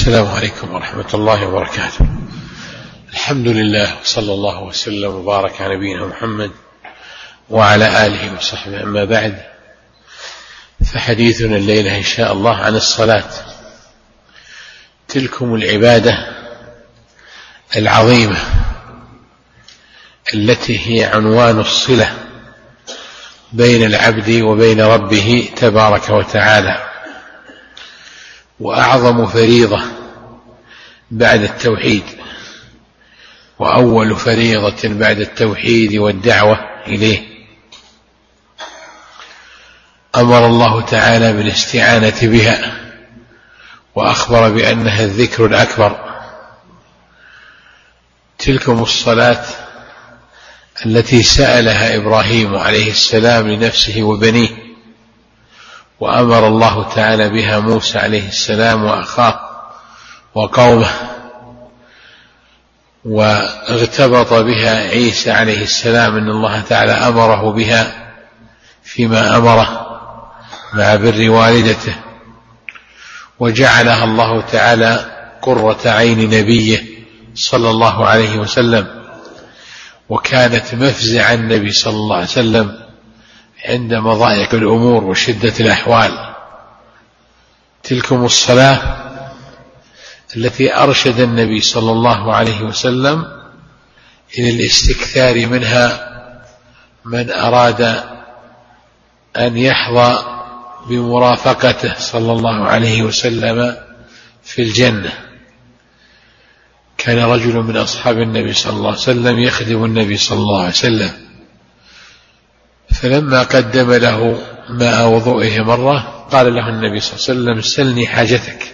السلام عليكم ورحمة الله وبركاته. الحمد لله وصلى الله وسلم وبارك على نبينا محمد وعلى آله وصحبه، أما بعد، فحديثنا الليلة إن شاء الله عن الصلاة، تلكم العبادة العظيمة التي هي عنوان الصلة بين العبد وبين ربه تبارك وتعالى، وأعظم فريضة بعد التوحيد، وأول فريضة بعد التوحيد والدعوة إليه. أمر الله تعالى بالاستعانة بها، وأخبر بأنها الذكر الأكبر. تلكم الصلاة التي سألها إبراهيم عليه السلام لنفسه وبنيه، وأمر الله تعالى بها موسى عليه السلام وأخاه وقومه، واغتبط بها عيسى عليه السلام أن الله تعالى أمره بها فيما أمره مع بر والدته، وجعلها الله تعالى قرة عين نبيه صلى الله عليه وسلم، وكانت مفزع النبي صلى الله عليه وسلم عند مضايق الأمور وشدة الأحوال. تلكم الصلاة التي أرشد النبي صلى الله عليه وسلم إلى الاستكثار منها من أراد أن يحظى بمرافقته صلى الله عليه وسلم في الجنة. كان رجل من أصحاب النبي صلى الله عليه وسلم يخدم النبي صلى الله عليه وسلم، فلما قدم له ماء وضوئه مرة قال له النبي صلى الله عليه وسلم: سلني حاجتك.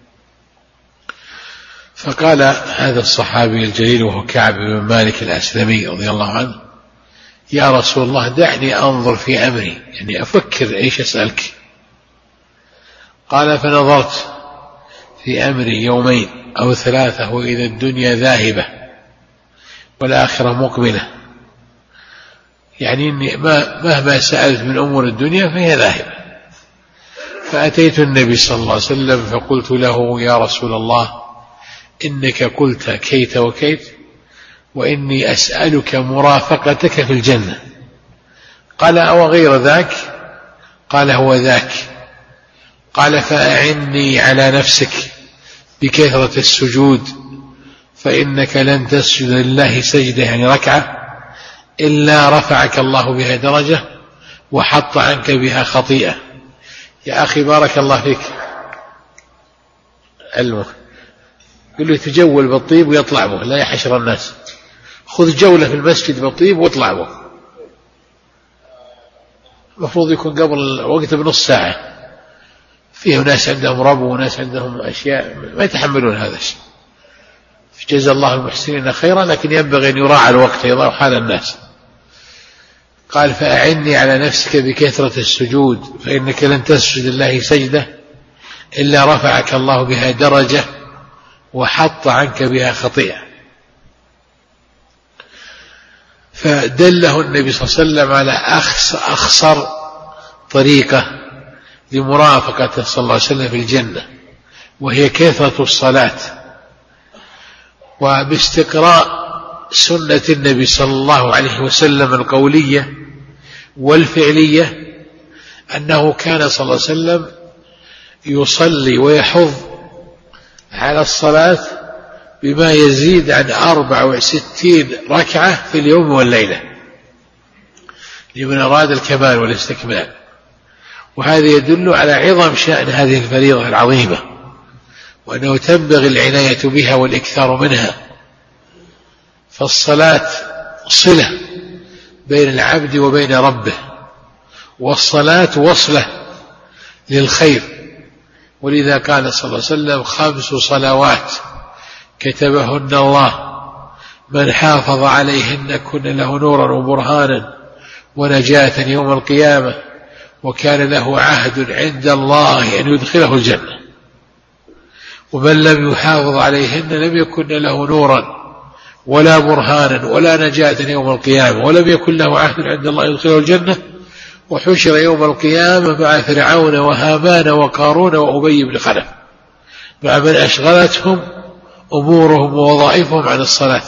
فقال هذا الصحابي الجليل وهو كعب بن مالك الأسلمي رضي الله عنه: يا رسول الله، دعني أنظر في أمري، يعني أفكر إيش أسألك. قال: فنظرت في أمري يومين أو ثلاثة وإذا الدنيا ذاهبة والآخرة مقبلة، يعني إني مهما سألت من أمور الدنيا فهي ذاهبة. فأتيت النبي صلى الله عليه وسلم فقلت له: يا رسول الله، إنك قلت كيت وكيت، وإني أسألك مرافقتك في الجنة. قال: أو غير ذاك؟ قال: هو ذاك. قال: فأعني على نفسك بكثرة السجود، فإنك لن تسجد لله سجدة، يعني ركعة، إلا رفعك الله بها درجة وحط عنك بها خطيئة. يا أخي بارك الله فيك، علمه، يقول له تجول بالطيب ويطلع به، لا يحشر الناس. خذ جولة في المسجد بالطيب واطلع به، المفروض يكون قبل وقت بنص ساعة. فيه ناس عندهم ربو وناس عندهم أشياء ما يتحملون هذا الشيء. جزا الله المحسنين خيرا، لكن ينبغي أن يراعى الوقت يضع حال الناس. قال: فأعني على نفسك بكثرة السجود، فإنك لن تسجد لله سجدة إلا رفعك الله بها درجة وحط عنك بها خطيئة. فدله النبي صلى الله عليه وسلم على أخصر طريقة لمرافقته صلى الله عليه وسلم في الجنة، وهي كثرة الصلاة. وباستقراء سنة النبي صلى الله عليه وسلم القولية والفعلية أنه كان صلى الله عليه وسلم يصلي ويحض على الصلاة بما يزيد عن 64 ركعة في اليوم والليلة لمن أراد الكمال والاستكمال. وهذا يدل على عظم شأن هذه الفريضة العظيمة، وأنه تنبغي العناية بها والإكثار منها. فالصلاة صلة بين العبد وبين ربه، والصلاة وصلة للخير. ولذا قال صلى الله عليه وسلم: 5 صلوات كتبهن الله، من حافظ عليهن كن له نورا وبرهانا ونجاة يوم القيامة، وكان له عهد عند الله أن يدخله الجنة. ومن لم يحافظ عليهن لم يكن له نورا ولا برهانا ولا نجاة يوم القيامة، ولم يكن له عهد عند الله يدخله الجنة. وحشر يوم القيامة مع فرعون وهامان وقارون وأبي بن خلف. مع من أشغلتهم أمورهم ووظائفهم عن الصلاة.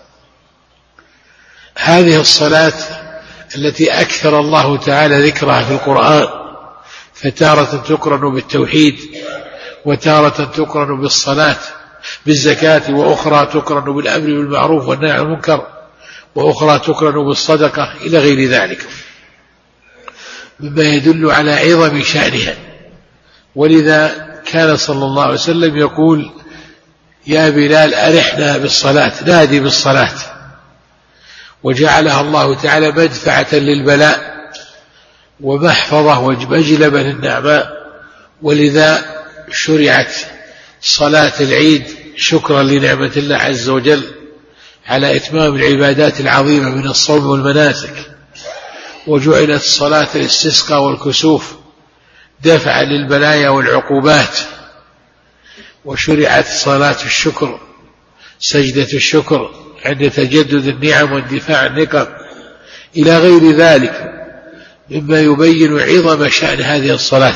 هذه الصلاة التي أكثر الله تعالى ذكرها في القرآن، فتارة تقرن بالتوحيد، وتارة تقرن بالصلاة بالزكاة، وأخرى تقرن بالأمر بالمعروف والنهي عن المنكر، وأخرى تقرن بالصدقة إلى غير ذلك، مما يدل على عظم شأنها. ولذا كان صلى الله عليه وسلم يقول: يا بلال أرحنا بالصلاة، نادي بالصلاة. وجعلها الله تعالى مدفعة للبلاء ومحفظة ومجلبة للنعماء. ولذا شرعت صلاة العيد شكرا لنعمة الله عز وجل على إتمام العبادات العظيمة من الصوم والمناسك. وجعلت صلاة الاستسقاء والكسوف دفعا للبلايا والعقوبات. وشرعت صلاة الشكر، سجدة الشكر عند تجدد النعم واندفاع النقم، إلى غير ذلك مما يبين عظم شأن هذه الصلاة.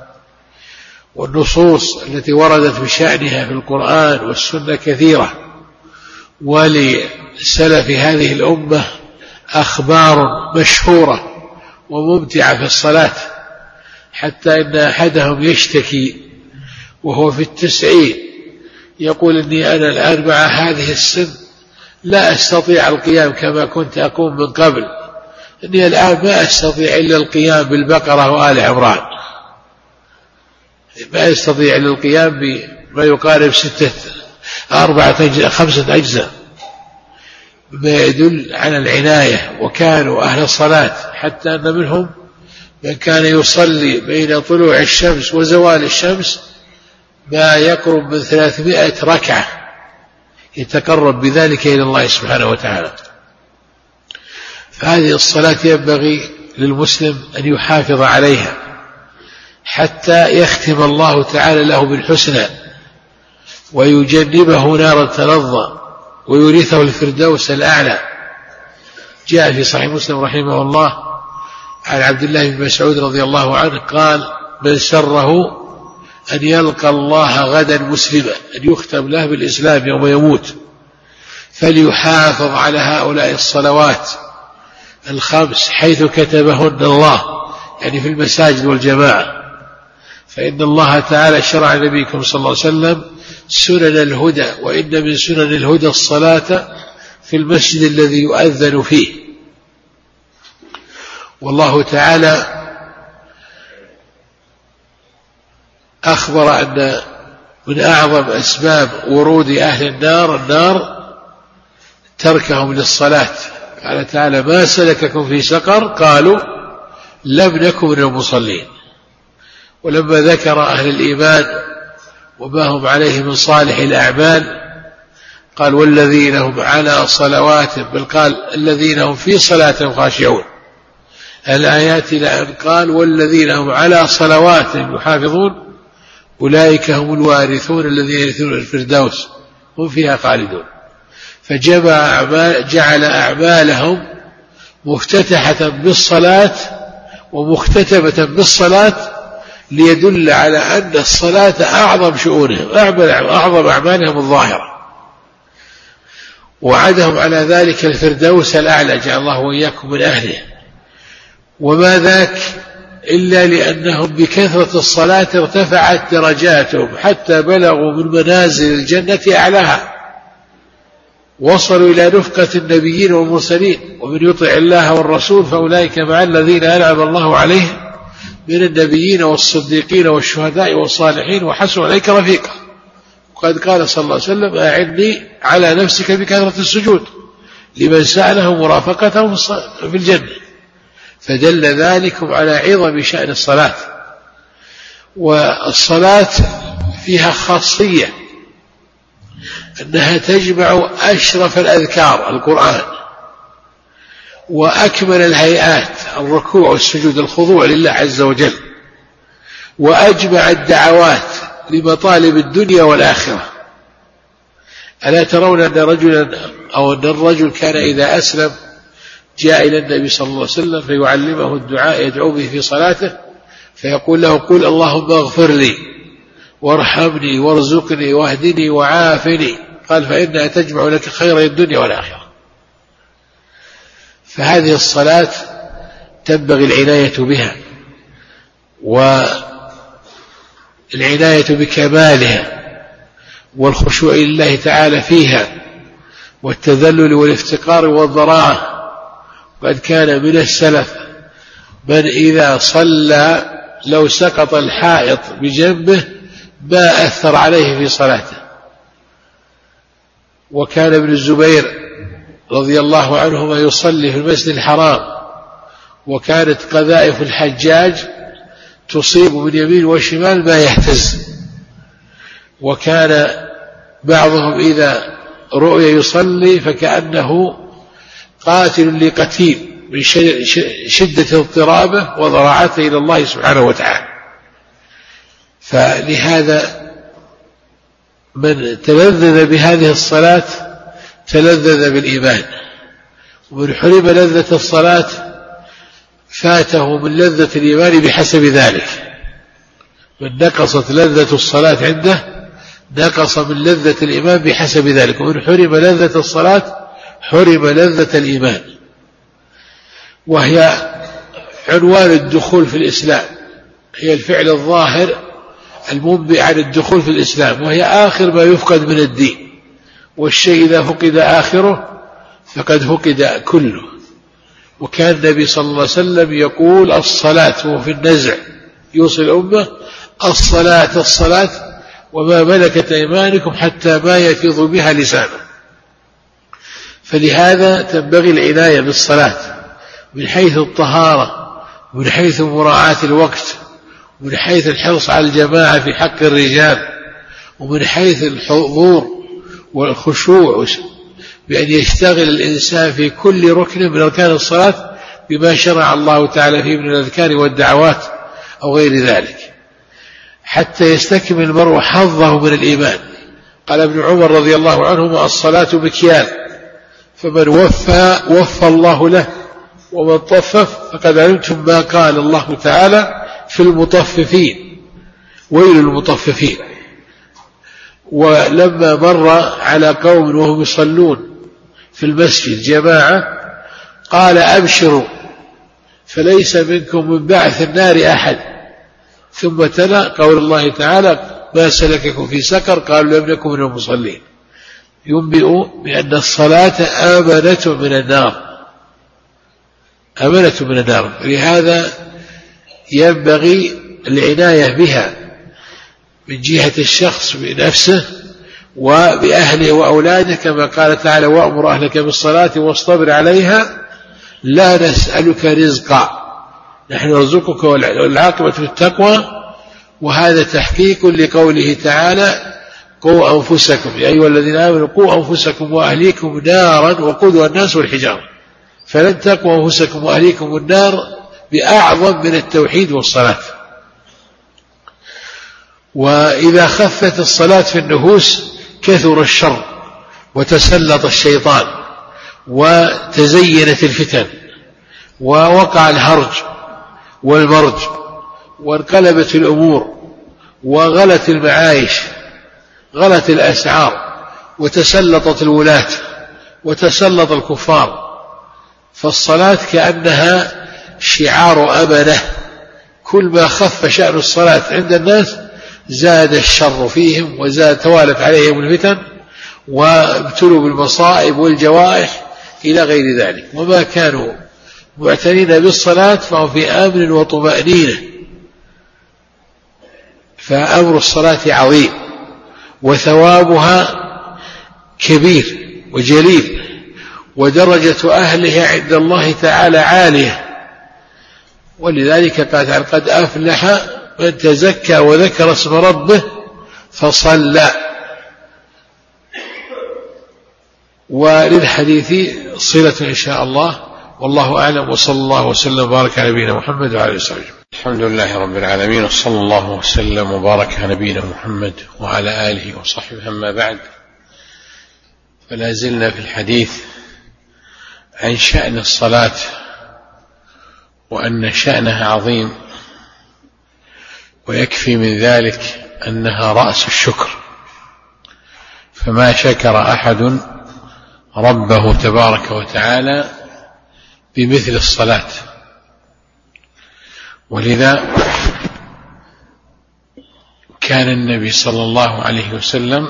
والنصوص التي وردت بشأنها في القرآن والسنة كثيرة، ولسلف هذه الأمة أخبار مشهورة وممتعة في الصلاة، حتى إن أحدهم يشتكي وهو في 90 يقول: إني أنا الآن مع هذه السن لا أستطيع القيام كما كنت أقوم من قبل، إني الآن ما أستطيع إلا القيام بالبقرة وآل عمران، ما أستطيع إلا القيام بما يقارب 5 أجزاء، ما يدل على العناية. وكانوا أهل الصلاة، حتى أن منهم من كان يصلي بين طلوع الشمس وزوال الشمس ما يقرب من 300 ركعة يتقرب بذلك إلى الله سبحانه وتعالى. فهذه الصلاة ينبغي للمسلم أن يحافظ عليها حتى يختم الله تعالى له بالحسنى، ويجنبه نار تلظى، ويورثه الفردوس الأعلى. جاء في صحيح مسلم رحمه الله عن عبد الله بن مسعود رضي الله عنه قال: من سره أن يلقى الله غدا مسلما، أن يختم له بالإسلام يوم يموت، فليحافظ على هؤلاء الصلوات 5 حيث كتبهن الله، يعني في المساجد والجماعة. فإن الله تعالى شرع نبيكم صلى الله عليه وسلم سنن الهدى، وإن من سنن الهدى الصلاة في المسجد الذي يؤذن فيه. والله تعالى أخبر أن من أعظم أسباب ورود أهل النار تركهم للصلاة. قال تعالى: ما سلككم في سقر؟ قالوا: لم نكن من المصلين. ولما ذكر أهل الإيمان وما هم عليه من صالح الأعمال قال: والذين هم على صلواتهم، بل قال: الذين هم في صلاتهم خاشعون. الآيات إلى أن قال: والذين هم على صلواتهم يحافظون أولئك هم الوارثون الذين يرثون الفردوس هم فيها خالدون. جعل أعمالهم مفتتحة بالصلاة ومختتمة بالصلاة، ليدل على أن الصلاة أعظم شؤونهم، أعظم أعمالهم الظاهرة. وعدهم على ذلك الفردوس الأعلى، جعل الله وإياكم من أهله. وما ذاك إلا لأنهم بكثرة الصلاة ارتفعت درجاتهم حتى بلغوا من منازل الجنة أعلاها، وصلوا إلى رفقة النبيين والمرسلين. ومن يطع الله والرسول فأولئك مع الذين أنعم الله عليهم من النبيين والصديقين والشهداء والصالحين وحسن أولئك رفيقا. وقد قال صلى الله عليه وسلم: أعني على نفسك بكثرة السجود لمن سأله مرافقته في الجنة. فدل ذلك على عظم شأن الصلاة. والصلاة فيها خاصية أنها تجمع أشرف الأذكار القرآن، وأكمل الهيئات الركوع والسجود الخضوع لله عز وجل، وأجمع الدعوات لمطالب الدنيا والآخرة. ألا ترون أن الرجل كان إذا أسلم جاء إلى النبي صلى الله عليه وسلم فيعلمه الدعاء يدعو به في صلاته، فيقول له: قل اللهم اغفر لي وارحمني وارزقني واهدني وعافني، قال فإنها تجمع لك خير الدنيا والآخرة. فهذه الصلاة تنبغي العناية بها والعناية بكمالها والخشوع لله تعالى فيها والتذلل والافتقار والضراعة. وقد كان من السلف من إذا صلى لو سقط الحائط بجنبه ما أثر عليه في صلاته. وكان ابن الزبير رضي الله عنهما يصلي في المسجد الحرام، وكانت قذائف الحجاج تصيب من يمين وشمال ما يهتز، وكان بعضهم إذا رؤي يصلي فكأنه قاتل لقتيل من شدة اضطرابه وضراعته إلى الله سبحانه وتعالى. فلهذا من تلذذ بهذه الصلاة تلذذ بالإيمان، ومن حرم لذة الصلاة فاته من لذة الإيمان بحسب ذلك. من نقصت لذة الصلاة عنده نقص من لذة الإيمان بحسب ذلك. ومن حرم لذة الصلاة حرم لذة الإيمان، وهي عنوان الدخول في الإسلام، هي الفعل الظاهر المنبئ عن الدخول في الإسلام، وهي آخر ما يفقد من الدين. والشيء إذا فقد آخره فقد فقد كله. وكان النبي صلى الله عليه وسلم يقول الصلاة، وهو في النزع يوصي الأمة الصلاة الصلاة وما ملكت أيمانكم حتى ما يفيض بها لسانه. فلهذا تنبغي العناية بالصلاة من حيث الطهارة، ومن حيث مراعاة الوقت، ومن حيث الحرص على الجماعة في حق الرجال، ومن حيث الحضور والخشوع، بأن يشتغل الإنسان في كل ركن من أركان الصلاة بما شرع الله تعالى فيه من الأذكار والدعوات أو غير ذلك، حتى يستكمل المرء حظه من الإيمان. قال ابن عمر رضي الله عنهما الصلاة مكيال، فمن وفى الله له، ومن طفف فقد علمتم ما قال الله تعالى في المطففين ويل المطففين. ولما مر على قوم وهم يصلون في المسجد جماعة قال أبشروا فليس منكم من بعث النار أحد، ثم تلا قول الله تعالى ما سلككم في سقر قالوا لم نكن من المصلين، ينبئ بأن الصلاة آمنة من النار، آمنة من النار. لهذا ينبغي العناية بها من جهة الشخص بنفسه وبأهله وأولاده، كما قال تعالى وأمر أهلك بالصلاة واصطبر عليها لا نسألك رزقا نحن نرزقك والعاقبة للتقوى. وهذا تحقيق لقوله تعالى قوا أنفسكم يا أيها الذين آمنوا قوا أنفسكم وأهليكم نارا وقودها الناس والحجارة. فلن تقوا أنفسكم وأهليكم النار بأعظم من التوحيد والصلاة. وإذا خفت الصلاة في النفوس كثر الشر وتسلط الشيطان وتزينت الفتن ووقع الهرج والمرج وانقلبت الأمور وغلت المعايش، غلت الأسعار، وتسلطت الولاة وتسلط الكفار. فالصلاة كأنها شعار أمنة، كل ما خف شأن الصلاة عند الناس زاد الشر فيهم وزاد توالت عليهم الفتن وابتلوا بالمصائب والجوائح إلى غير ذلك. وما كانوا معتنين بالصلاة فهم في أمن وطمأنينة. فأمر الصلاة عظيم وثوابها كبير وجليل، ودرجة أهلها عند الله تعالى عالية. ولذلك قال قد أفلح من تزكى وذكر اسم ربه فصلى. وللحديث صلة إن شاء الله، والله أعلم، وصلى الله وسلم وبارك على نبينا محمد وعلى آله وصحبه. الحمد لله رب العالمين، وصلى الله وسلم وبارك على نبينا محمد وعلى آله وصحبه. أما بعد، فلا زلنا في الحديث عن شأن الصلاة وأن شأنها عظيم، ويكفي من ذلك أنها رأس الشكر، فما شكر أحد ربه تبارك وتعالى بمثل الصلاة. ولذا كان النبي صلى الله عليه وسلم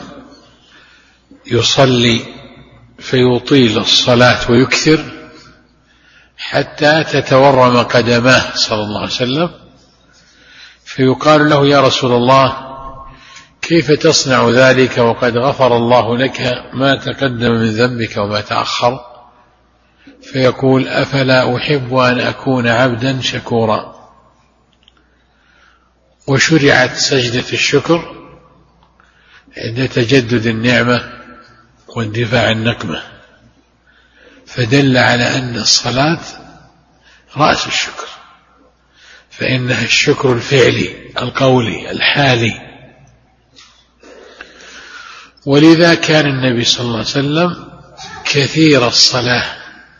يصلي فيطيل الصلاة ويكثر حتى تتورم قدماه صلى الله عليه وسلم، فيقال له: يا رسول الله، كيف تصنع ذلك وقد غفر الله لك ما تقدم من ذنبك وما تأخر؟ فيقول: أفلا أحب أن أكون عبدا شكورا. وشرعت سجدة الشكر عند تجدد النعمة واندفاع النقمة، فدل على أن الصلاة رأس الشكر، فإنها الشكر الفعلي القولي الحالي. ولذا كان النبي صلى الله عليه وسلم كثير الصلاة.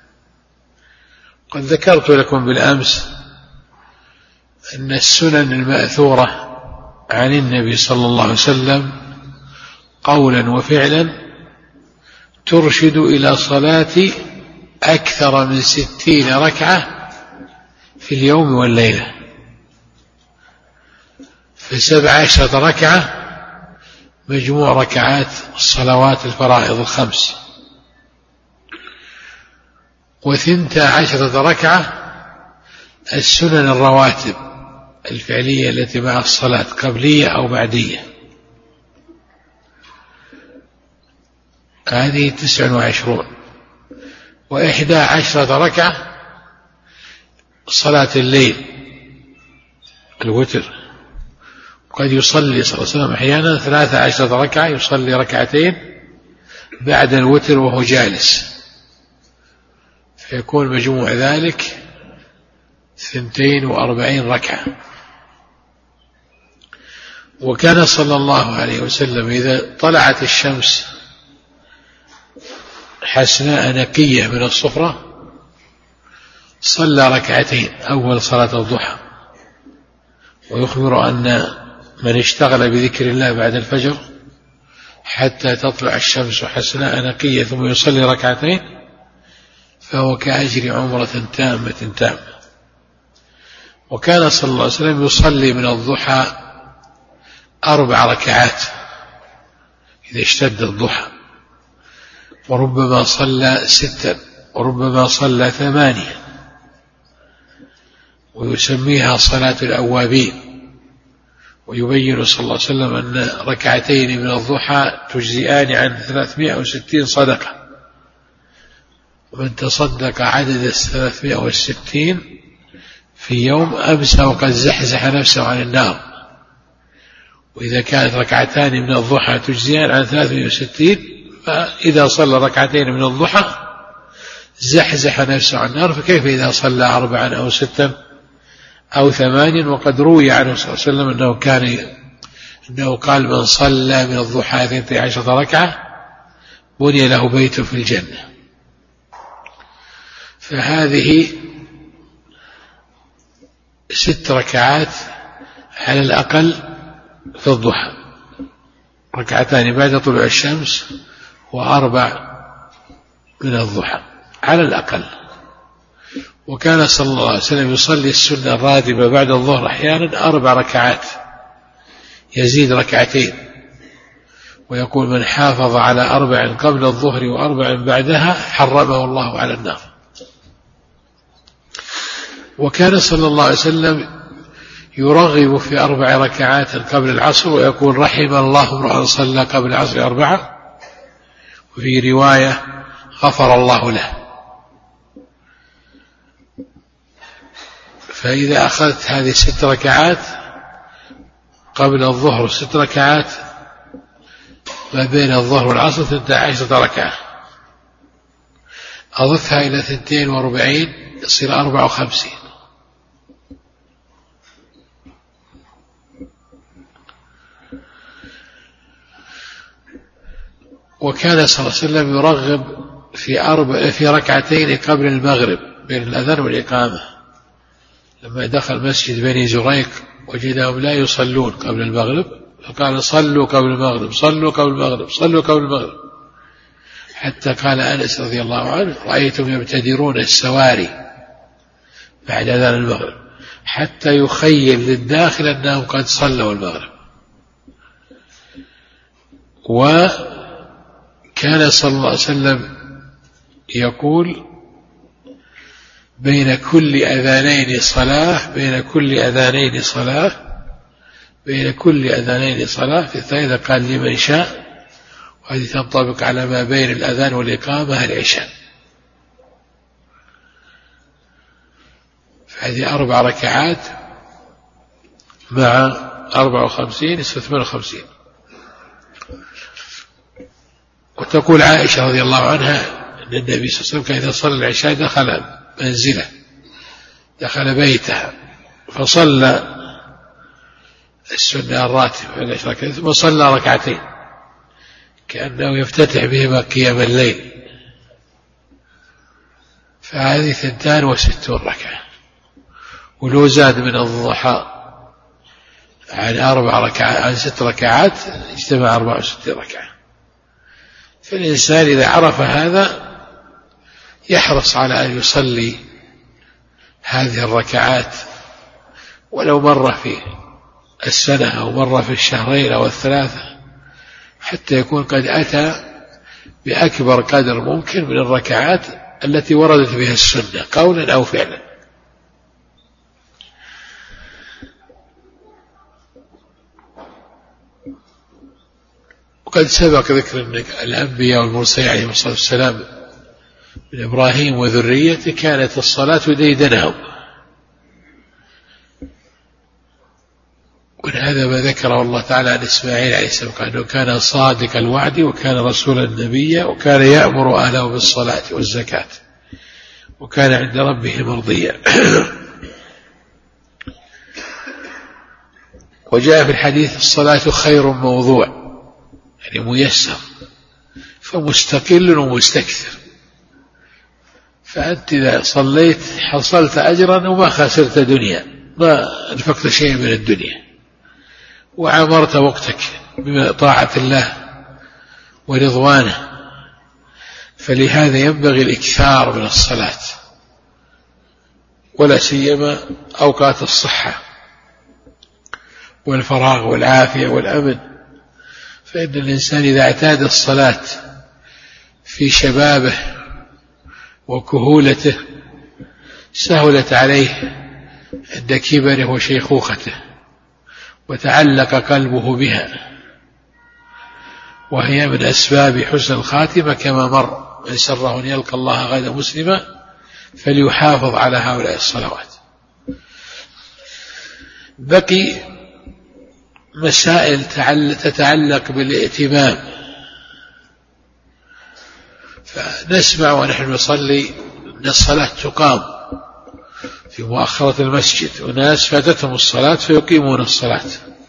قد ذكرت لكم بالأمس أن السنن المأثورة عن النبي صلى الله عليه وسلم قولا وفعلا ترشد إلى صلاة أكثر من 60 ركعة في اليوم والليلة، ف17 ركعة مجموع ركعات الصلوات الفرائض ال5، و12 ركعة السنن الرواتب الفعلية التي مع الصلاة قبلية أو بعدية، هذه 29، و11 ركعة صلاة الليل الوتر. قد يصلي صلى الله عليه وسلم أحيانا 13 ركعة، يصلي ركعتين بعد الوتر وهو جالس، فيكون مجموع ذلك 42 ركعة. وكان صلى الله عليه وسلم إذا طلعت الشمس حسناء نقية من الصفرة صلى ركعتين أول صلاة الضحى، ويخبر أن من اشتغل بذكر الله بعد الفجر حتى تطلع الشمس حسناء نقية ثم يصلي ركعتين فهو كأجر عمرة تامة. وكان صلى الله عليه وسلم يصلي من الضحى 4 ركعات إذا اشتد الضحى، وربما صلى 6، وربما صلى 8، ويسميها صلاة الأوابين. ويبين صلى الله عليه وسلم أن ركعتين من الضحى تجزئان عن 360 صدقة، ومن تصدق عدد 360 في يوم أمسى وقد زحزح نفسه عن النار. وإذا كانت ركعتان من الضحى تجزئان عن 360، فإذا صلى ركعتين من الضحى زحزح نفسه عن النار، فكيف إذا صلى 4 أو 6 أو 8؟ وقد روي عنه صلى الله عليه وسلم أنه قال: من صلى من الضحى 12 ركعة بني له بيت في الجنة. فهذه 6 ركعات على الأقل في الضحى، 2 بعد طلوع الشمس و4 من الضحى على الأقل. وكان صلى الله عليه وسلم يصلي السنة الراتبة بعد الظهر أحيانا 4 ركعات، يزيد 2، ويقول: من حافظ على 4 قبل الظهر و4 بعدها حرمه الله على النار. وكان صلى الله عليه وسلم يرغب في 4 ركعات قبل العصر، ويقول: رحم الله امرأ صلى قبل العصر 4، وفي رواية: غفر الله له. فإذا أخذت هذه 6 ركعات قبل الظهر و6 ركعات ما بين الظهر والعصر 12 ركعة، أضفها إلى 42 يصير 54. وكان صلى الله عليه وسلم يرغب في 2 قبل المغرب بين الأذان والإقامة. لما دخل مسجد بني زريق وجدهم لا يصلون قبل المغرب فقال صلوا قبل المغرب، صلوا قبل المغرب، صلوا قبل المغرب، حتى قال أنس رضي الله عنه رأيتم يبتدرون السواري بعد أذان المغرب حتى يخيل للداخل أنهم قد صلوا المغرب. وكان صلى الله عليه وسلم يقول بين كل أذانين صلاة، بين كل أذانين صلاة، بين كل أذانين صلاة، في الثالثة قال لمن شاء، وهذه تنطبق على ما بين الأذان والإقامة العشاء. فهذه 4 ركعات مع 54 58. وتقول عائشة رضي الله عنها أن النبي صلى الله عليه وسلم كان إذا صلى العشاء دخل منزله، دخل بيتها فصلى السنة الراتبة ثم صلى ركعتين كأنه يفتتح بهما قيام الليل، فهذه 62 ركعة. ولو زاد من الضحى عن 4 ركعات عن 6 ركعات اجتمع 64 ركعة. فالإنسان إذا عرف هذا يحرص على أن يصلي هذه الركعات ولو مرة في السنة أو مرة في الشهرين أو الثلاثة، حتى يكون قد أتى بأكبر قدر ممكن من الركعات التي وردت بها السنة قولا أو فعلا. وقد سبق ذكر أن الأنبياء والمرسلين عليهم الصلاة والسلام من إبراهيم وذريته كانت الصلاة ديدنهم، ولهذا ما ذكره الله تعالى عن إسماعيل عليه السلام قال أنه كان صادق الوعد وكان رسولا نبيا وكان يأمر أهله بالصلاة والزكاة وكان عند ربه مرضيا. وجاء في الحديث الصلاة خير موضوع، يعني ميسر، فمستقل ومستكثر. فأنت إذا صليت حصلت أجرا وما خسرت دنيا، ما أنفقت شيء من الدنيا، وعمرت وقتك بطاعة الله ورضوانه. فلهذا ينبغي الإكثار من الصلاة، ولا سيما أوقات الصحة والفراغ والعافية والأمن. فإن الإنسان إذا اعتاد الصلاة في شبابه وكهولته سهلت عليه عند كبره وشيخوخته وتعلق قلبه بها، وهي من أسباب حسن الخاتمة كما مر: من سره أن يلقى الله غدا مسلما فليحافظ على هؤلاء الصلوات. بقي مسائل تتعلق بالائتمام. فنسمع ونحن نصلي أن الصلاة تقام في مؤخرة المسجد، وناس فاتتهم الصلاة فيقيمون الصلاة،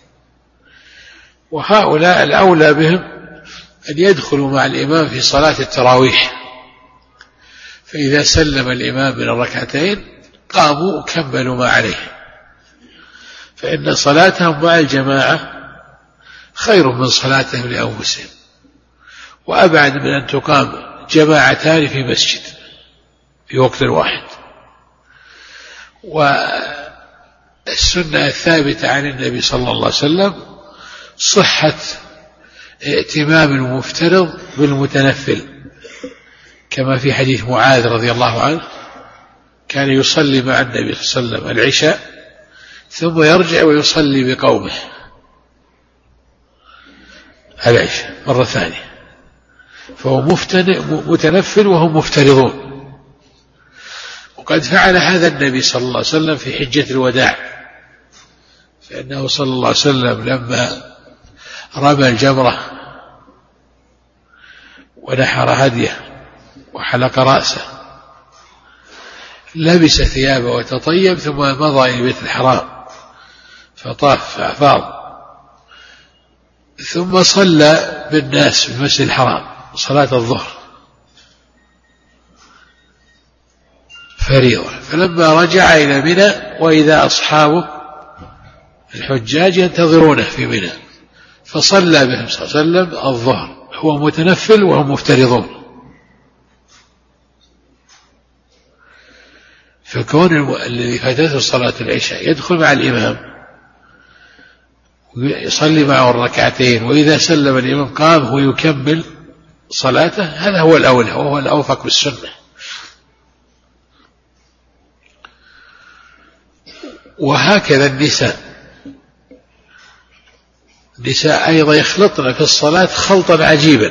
وهؤلاء الأولى بهم أن يدخلوا مع الإمام في صلاة التراويح، فإذا سلم الإمام من الركعتين قاموا وكملوا ما عليه، فإن صلاتهم مع الجماعة خير من صلاتهم لأنفسهم، وأبعد من أن تقام جماعتان في مسجد في وقت واحد. والسنة الثابتة عن النبي صلى الله عليه وسلم صحة ائتمام المفترض بالمتنفل، كما في حديث معاذ رضي الله عنه كان يصلي مع النبي صلى الله عليه وسلم العشاء ثم يرجع ويصلي بقومه العشاء مرة ثانية، فهو متنفل وهم مفترضون. وقد فعل هذا النبي صلى الله عليه وسلم في حجة الوداع، فإنه صلى الله عليه وسلم لما رمى الجمرة ونحر هديه وحلق رأسه لبس ثيابه وتطيب ثم مضى إلى بيت الحرام فطاف فأفاض، ثم صلى بالناس في المسجد الحرام صلاة الظهر فريضة. فلما رجع إلى منى وإذا أصحابه الحجاج ينتظرونه في منى فصلى بهم صلى الله عليه وسلم الظهر، هو متنفل وهم مفترضون. فكون الذي فاتته صلاة العشاء يدخل مع الإمام ويصلي معه الركعتين، وإذا سلم الإمام قام ويكمل صلاته، هذا هو الأولى وهو الأوفق بالسنة. وهكذا النساء أيضا يخلطن في الصلاة خلطا عجيبا،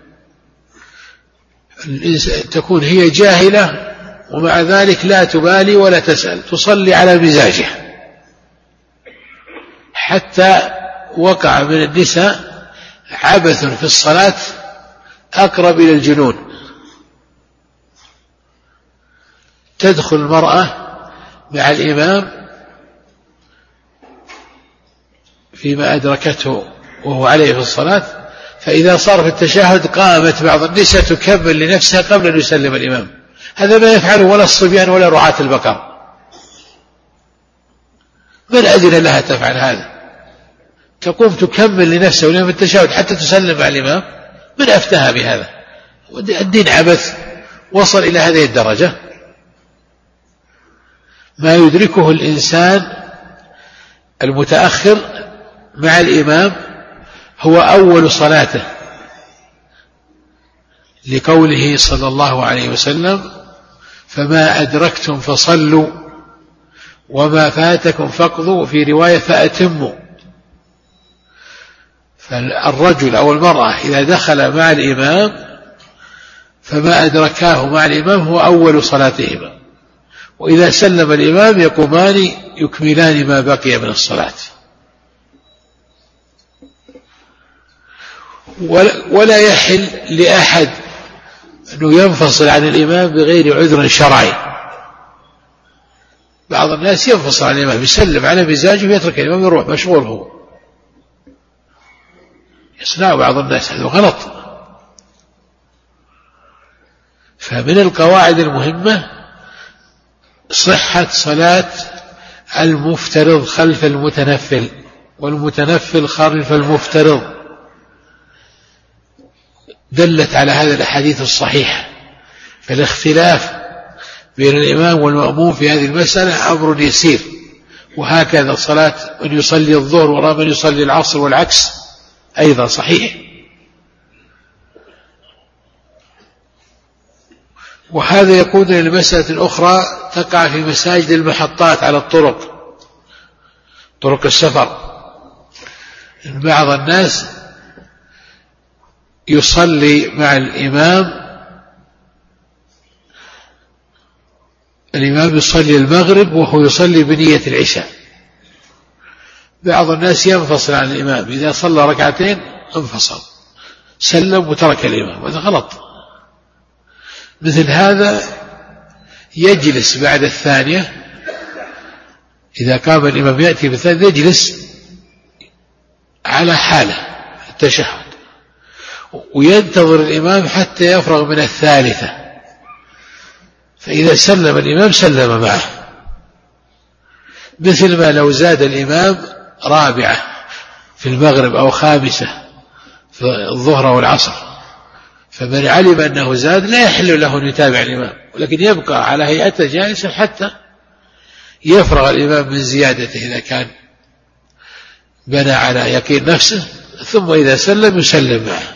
تكون هي جاهلة ومع ذلك لا تبالي ولا تسأل، تصلي على مزاجها، حتى وقع من النساء عبث في الصلاة أقرب إلى الجنون. تدخل المرأة مع الإمام فيما أدركته وهو عليه في الصلاة، فإذا صار في التشهد قامت بعض النساء تكمل لنفسها قبل أن يسلم الإمام. هذا ما يفعله ولا الصبيان ولا رعاة البقر، من أذن لها تفعل هذا؟ تقوم تكمل لنفسها ولم التشهد حتى تسلم مع الإمام، من أفتاها بهذا؟ الدين عبث وصل إلى هذه الدرجة. ما يدركه الإنسان المتأخر مع الإمام هو أول صلاته، لقوله صلى الله عليه وسلم: فما أدركتم فصلوا وما فاتكم فاقضوا، في رواية فأتموا. فالرجل أو المرأة إذا دخل مع الإمام فما أدركاه مع الإمام هو أول صلاتهما، وإذا سلم الإمام يقومان يكملان ما بقي من الصلاة. ولا يحل لأحد أنه ينفصل عن الإمام بغير عذر شرعي. بعض الناس ينفصل عن الإمام، يسلم على مزاجه ويترك الإمام يروح مشغول هو، يصنع بعض الناس، هذا غلط. فمن القواعد المهمة صحة صلاة المفترض خلف المتنفل، والمتنفل خلف المفترض، دلت على هذا الأحاديث الصحيحة. فالاختلاف بين الإمام والمأموم في هذه المسألة أمر يسير. وهكذا صلاة من يصلي الظهر وراء من يصلي العصر والعكس أيضا صحيح. وهذا يقودنا إلى مسألة أخرى تقع في مساجد المحطات على الطرق، طرق السفر. بعض الناس يصلي مع الإمام يصلي المغرب وهو يصلي بنية العشاء. بعض الناس ينفصل عن الإمام، إذا صلى ركعتين انفصل، سلم وترك الإمام، هذا غلط. مثل هذا يجلس بعد الثانية، إذا قام الإمام يأتي بالثانية يجلس على حاله التشهد، وينتظر الإمام حتى يفرغ من الثالثة، فإذا سلم الإمام سلم معه، مثل ما لو زاد الإمام رابعة في المغرب أو خامسة في الظهر والعصر، فمن علم أنه زاد لا يحل له أن يتابع الإمام، ولكن يبقى على هيئته جالسا حتى يفرغ الإمام من زيادته إذا كان بنى على يقين نفسه، ثم إذا سلم يسلم معه.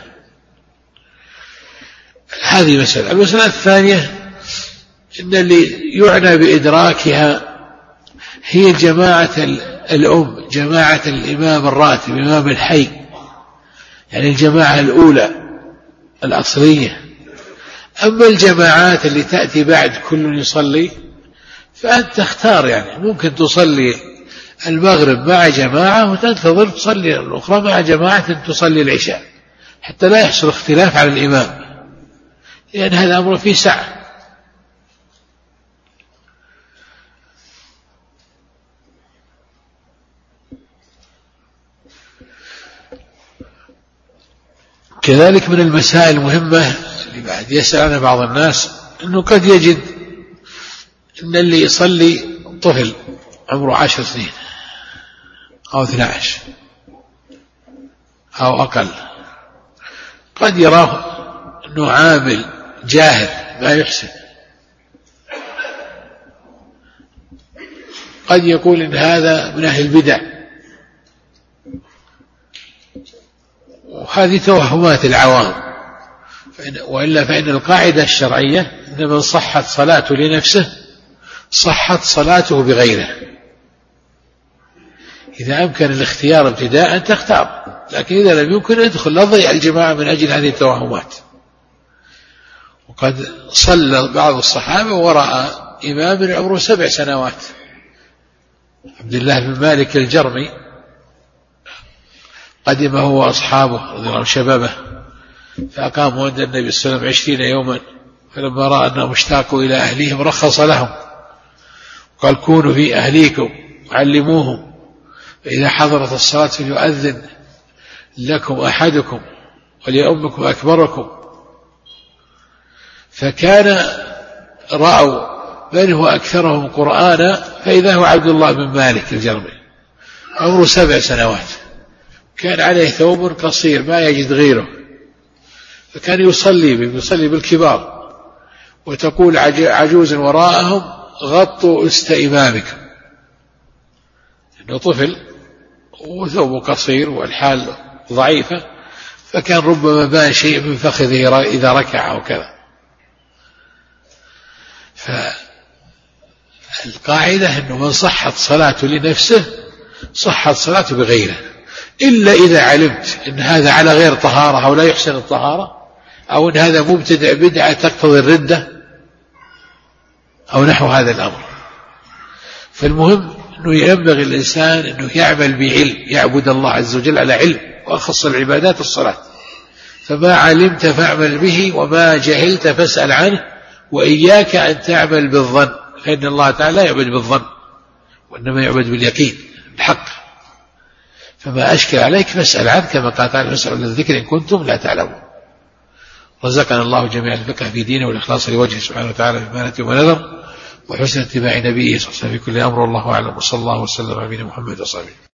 هذه مسألة. المسألة الثانية إن اللي يعنى بإدراكها هي جماعة الأم، جماعة الإمام الراتب، إمام الحي، يعني الجماعة الأولى الأصلية. أما الجماعات اللي تأتي بعد كل يصلي فأنت تختار، يعني ممكن تصلي المغرب مع جماعة وتنتظر تصلي الأخرى مع جماعة تصلي العشاء، حتى لا يحصل اختلاف على الإمام، لأن هذا الأمر فيه سعة. كذلك من المسائل المهمة اللي بعد يسأل عنها بعض الناس أنه قد يجد أن اللي يصلي طفل عمره 10 سنين أو 12 أو أقل. قد يراه أنه عامل جاهل ما يحسن، قد يقول إن هذا من أهل البدع، وهذه توهمات العوام. وإلا فإن القاعدة الشرعية أن من صحت صلاته لنفسه صحت صلاته بغيره. إذا أمكن الاختيار ابتداء تختار، لكن إذا لم يمكن ادخل، لا تضيع الجماعة من أجل هذه التوهمات. وقد صلى بعض الصحابة وراء إمام عمره 7 سنوات، عبد الله بن مالك الجرمي، قدم هو وأصحابه رضي الله عنهم شبابه، فأقاموا عند النبي صلى الله عليه وسلم 20 يوما، فلما رأى أنهم اشتاقوا إلى أهليهم رخص لهم، قال كونوا في أهليكم وعلموهم، فإذا حضرت الصلاة فليؤذن لكم أحدكم وليؤمكم أكبركم. فكان رأوا من هو أكثرهم قرآنا، فإذا هو عبد الله بن مالك الجرمي عمره 7 سنوات، كان عليه ثوب قصير ما يجد غيره، فكان يصلي بالكبار، وتقول عجوز وراءهم غطوا است إمامكم، إنه طفل وثوبه قصير والحال ضعيفة، فكان ربما بان شيء من فخذه إذا ركع أو كذا. فالقاعدة أنه من صحت صلاته لنفسه صحت صلاته بغيره، إلا إذا علمت أن هذا على غير طهارة أو لا يحسن الطهارة، أو أن هذا مبتدع بدعة تقتضي الردة أو نحو هذا الأمر. فالمهم أنه ينبغي الإنسان أنه يعمل بعلم، يعبد الله عز وجل على علم، وأخص العبادات الصلاة. فما علمت فاعمل به، وما جهلت فاسأل عنه، وإياك أن تعمل بالظن، فإن الله تعالى لا يعبد بالظن، وإنما يعبد باليقين الحق. فما أشكل عليك فاسأل عنه، كما قال تعالى فاسألوا الذكر إن كنتم لا تعلمون. رزقنا الله جميع الفقه في دينه والإخلاص لوجهه سبحانه وتعالى في أمانته ونذر، وحسن اتباع نبيه صلى الله عليه وسلم في كل أمر. والله أعلم، وصلى الله وسلم على نبينا محمد وصحبه.